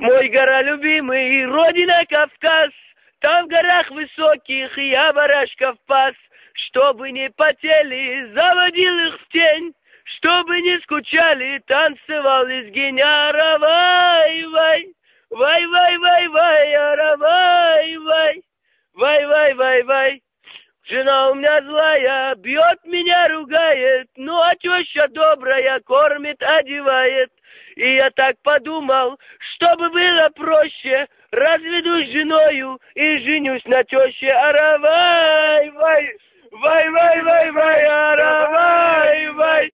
Мой гора любимый, родина Кавказ, там в горах высоких я барашков пас. Чтобы не потели, заводил их в тень, чтобы не скучали, танцевал из геняра. Вай-вай, вай-вай-вай-вай, аравай-вай, вай-вай-вай-вай. Жена у меня злая, бьет меня, ругает, ну а теща добрая, кормит, одевает. И я так подумал, чтобы было проще, разведусь с женою и женюсь на теще. Аравай, вай, вай, вай, вай, вай, аравай, вай.